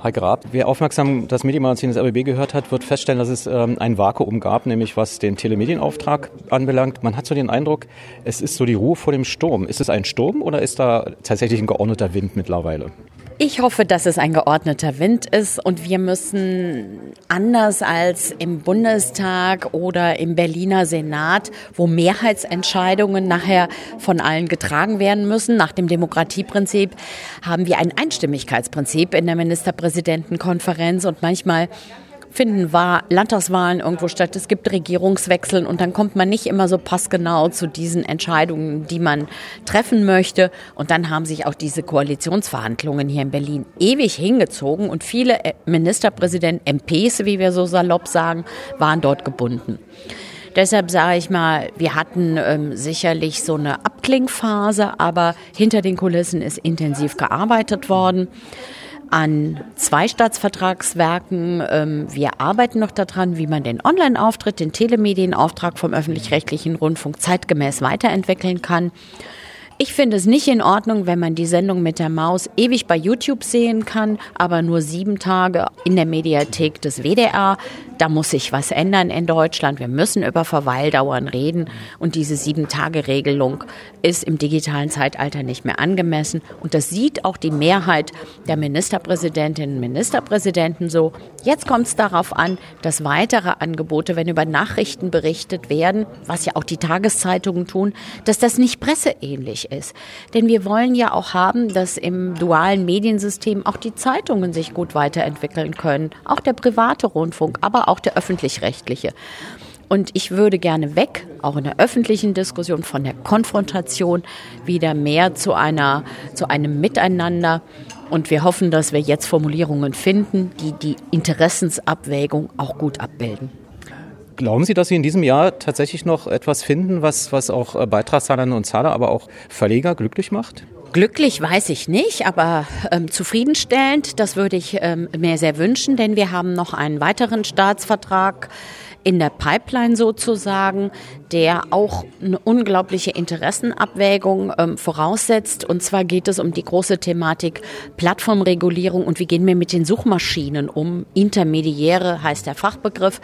Heike Raab, wer aufmerksam das Medienmagazin des RBB gehört hat, wird feststellen, dass es ein Vakuum gab, nämlich was den Telemedienauftrag anbelangt. Man hat so den Eindruck, es ist so die Ruhe vor dem Sturm. Ist es ein Sturm oder ist da tatsächlich ein geordneter Wind mittlerweile? Ich hoffe, dass es ein geordneter Wind ist und wir müssen anders als im Bundestag oder im Berliner Senat, wo Mehrheitsentscheidungen nachher von allen getragen werden müssen, nach dem Demokratieprinzip, haben wir ein Einstimmigkeitsprinzip in der Ministerpräsidentenkonferenz und manchmal finden Landtagswahlen irgendwo statt, es gibt Regierungswechsel und dann kommt man nicht immer so passgenau zu diesen Entscheidungen, die man treffen möchte. Und dann haben sich auch diese Koalitionsverhandlungen hier in Berlin ewig hingezogen und viele Ministerpräsidenten, MPs, wie wir so salopp sagen, waren dort gebunden. Deshalb sage ich mal, wir hatten sicherlich so eine Abklingphase, aber hinter den Kulissen ist intensiv gearbeitet worden. An 2 Staatsvertragswerken. Wir arbeiten noch daran, wie man den Online-Auftritt, den Telemedienauftrag vom öffentlich-rechtlichen Rundfunk zeitgemäß weiterentwickeln kann. Ich finde es nicht in Ordnung, wenn man die Sendung mit der Maus ewig bei YouTube sehen kann, aber nur 7 Tage in der Mediathek des WDR. Da muss sich was ändern in Deutschland. Wir müssen über Verweildauern reden und diese 7-Tage-Regelung ist im digitalen Zeitalter nicht mehr angemessen. Und das sieht auch die Mehrheit der Ministerpräsidentinnen und Ministerpräsidenten so. Jetzt kommt es darauf an, dass weitere Angebote, wenn über Nachrichten berichtet werden, was ja auch die Tageszeitungen tun, dass das nicht presseähnlich ist. Denn wir wollen ja auch haben, dass im dualen Mediensystem auch die Zeitungen sich gut weiterentwickeln können. Auch der private Rundfunk, aber auch der öffentlich-rechtliche. Und ich würde gerne weg, auch in der öffentlichen Diskussion, von der Konfrontation wieder mehr zu einem Miteinander. Und wir hoffen, dass wir jetzt Formulierungen finden, die die Interessensabwägung auch gut abbilden. Glauben Sie, dass Sie in diesem Jahr tatsächlich noch etwas finden, was auch Beitragszahlerinnen und Zahler, aber auch Verleger glücklich macht? Glücklich weiß ich nicht, aber zufriedenstellend, das würde ich mir sehr wünschen, denn wir haben noch einen weiteren Staatsvertrag in der Pipeline sozusagen, der auch eine unglaubliche Interessenabwägung voraussetzt. Und zwar geht es um die große Thematik Plattformregulierung und wie gehen wir mit den Suchmaschinen um. Intermediäre heißt der Fachbegriff.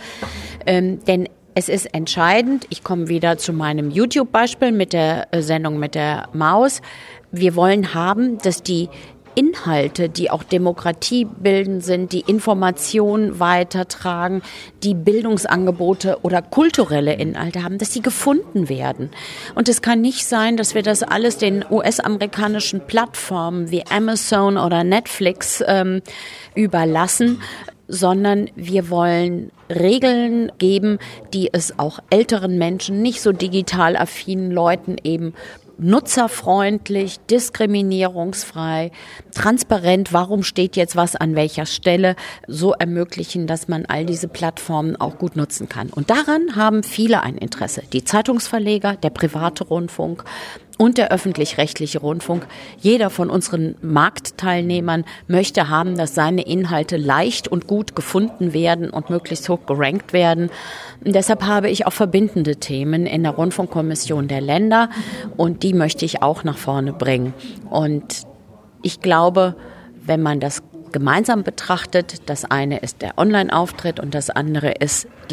Denn es ist entscheidend, ich komme wieder zu meinem YouTube-Beispiel mit der Sendung mit der Maus. Wir wollen haben, dass die Inhalte, die auch demokratiebildend sind, die Informationen weitertragen, die Bildungsangebote oder kulturelle Inhalte haben, dass sie gefunden werden. Und es kann nicht sein, dass wir das alles den US-amerikanischen Plattformen wie Amazon oder Netflix überlassen, sondern wir wollen Regeln geben, die es auch älteren Menschen, nicht so digital affinen Leuten eben nutzerfreundlich, diskriminierungsfrei, transparent, warum steht jetzt was an welcher Stelle, so ermöglichen, dass man all diese Plattformen auch gut nutzen kann. Und daran haben viele ein Interesse. Die Zeitungsverleger, der private Rundfunk und der öffentlich-rechtliche Rundfunk. Jeder von unseren Marktteilnehmern möchte haben, dass seine Inhalte leicht und gut gefunden werden und möglichst hoch gerankt werden. Und deshalb habe ich auch verbindende Themen in der Rundfunkkommission der Länder und die möchte ich auch nach vorne bringen. Und ich glaube, wenn man das gemeinsam betrachtet, das eine ist der Online-Auftritt und das andere ist die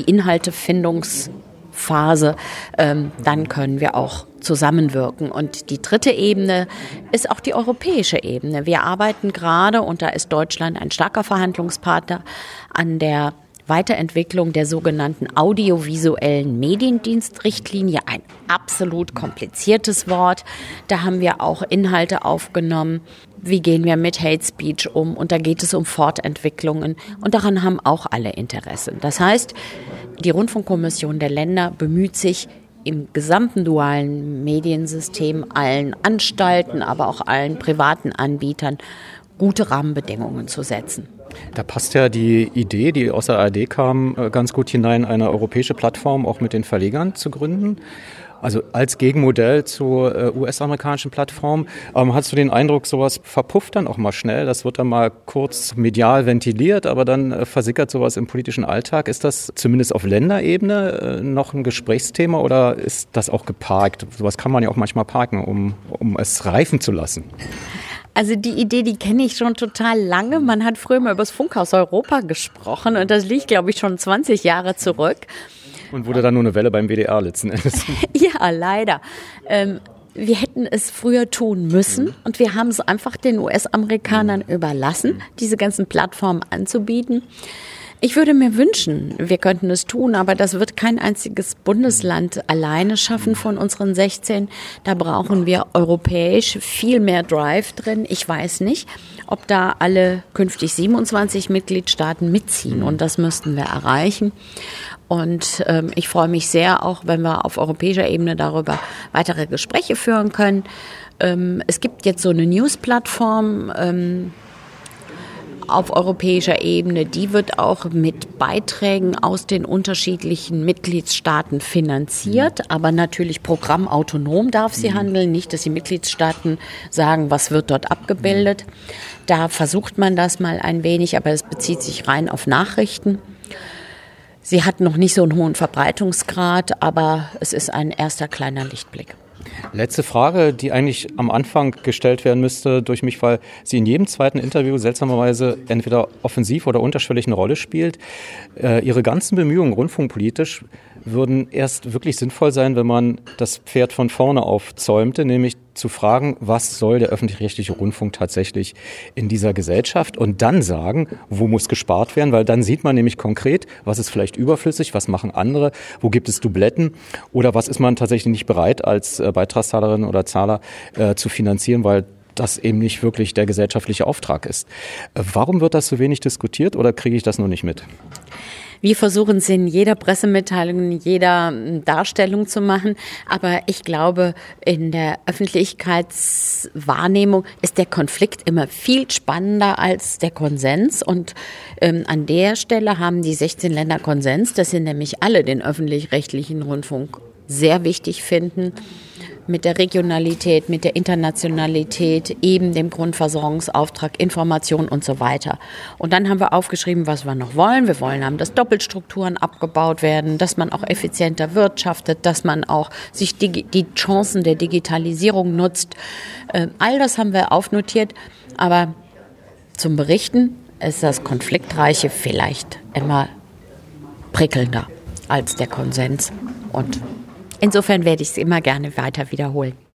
Inhaltefindungsphase, dann können wir auch zusammenwirken. Und die dritte Ebene ist auch die europäische Ebene. Wir arbeiten gerade, und da ist Deutschland ein starker Verhandlungspartner, an der Weiterentwicklung der sogenannten audiovisuellen Mediendienstrichtlinie, ein absolut kompliziertes Wort. Da haben wir auch Inhalte aufgenommen. Wie gehen wir mit Hate Speech um? Und da geht es um Fortentwicklungen. Und daran haben auch alle Interesse. Das heißt, die Rundfunkkommission der Länder bemüht sich, im gesamten dualen Mediensystem allen Anstalten, aber auch allen privaten Anbietern gute Rahmenbedingungen zu setzen. Da passt ja die Idee, die aus der ARD kam, ganz gut hinein, eine europäische Plattform auch mit den Verlegern zu gründen. Also als Gegenmodell zur US-amerikanischen Plattform. Hast du den Eindruck, sowas verpufft dann auch mal schnell? Das wird dann mal kurz medial ventiliert, aber dann versickert sowas im politischen Alltag. Ist das zumindest auf Länderebene noch ein Gesprächsthema oder ist das auch geparkt? Sowas kann man ja auch manchmal parken, um es reifen zu lassen. Also die Idee, die kenne ich schon total lange. Man hat früher mal über das Funkhaus Europa gesprochen und das liegt, glaube ich, schon 20 Jahre zurück. Und wurde dann nur eine Welle beim WDR letzten Endes. Ja, leider. Wir hätten es früher tun müssen und wir haben es einfach den US-Amerikanern überlassen, diese ganzen Plattformen anzubieten. Ich würde mir wünschen, wir könnten es tun, aber das wird kein einziges Bundesland alleine schaffen von unseren 16. Da brauchen wir europäisch viel mehr Drive drin. Ich weiß nicht, ob da alle künftig 27 Mitgliedstaaten mitziehen und das müssten wir erreichen. Und ich freue mich sehr, auch wenn wir auf europäischer Ebene darüber weitere Gespräche führen können. Es gibt jetzt so eine News-Plattform auf europäischer Ebene, die wird auch mit Beiträgen aus den unterschiedlichen Mitgliedstaaten finanziert, aber natürlich programmautonom darf sie handeln, nicht, dass die Mitgliedstaaten sagen, was wird dort abgebildet. Da versucht man das mal ein wenig, aber es bezieht sich rein auf Nachrichten. Sie hat noch nicht so einen hohen Verbreitungsgrad, aber es ist ein erster kleiner Lichtblick. Letzte Frage, die eigentlich am Anfang gestellt werden müsste durch mich, weil sie in jedem zweiten Interview seltsamerweise entweder offensiv oder unterschwellig eine Rolle spielt. Ihre ganzen Bemühungen rundfunkpolitisch würden erst wirklich sinnvoll sein, wenn man das Pferd von vorne aufzäumte, nämlich zu fragen, was soll der öffentlich-rechtliche Rundfunk tatsächlich in dieser Gesellschaft und dann sagen, wo muss gespart werden, weil dann sieht man nämlich konkret, was ist vielleicht überflüssig, was machen andere, wo gibt es Dubletten oder was ist man tatsächlich nicht bereit als Beitragszahlerin oder Zahler zu finanzieren, weil das eben nicht wirklich der gesellschaftliche Auftrag ist. Warum wird das so wenig diskutiert oder kriege ich das nur nicht mit? Wir versuchen es in jeder Pressemitteilung, in jeder Darstellung zu machen. Aber ich glaube, in der Öffentlichkeitswahrnehmung ist der Konflikt immer viel spannender als der Konsens. Und an der Stelle haben die 16 Länder Konsens, dass sie nämlich alle den öffentlich-rechtlichen Rundfunk sehr wichtig finden. Mit der Regionalität, mit der Internationalität, eben dem Grundversorgungsauftrag, Information und so weiter. Und dann haben wir aufgeschrieben, was wir noch wollen. Wir wollen haben, dass Doppelstrukturen abgebaut werden, dass man auch effizienter wirtschaftet, dass man auch sich die Chancen der Digitalisierung nutzt. All das haben wir aufnotiert. Aber zum Berichten ist das Konfliktreiche vielleicht immer prickelnder als der Konsens. Und insofern werde ich es immer gerne weiter wiederholen.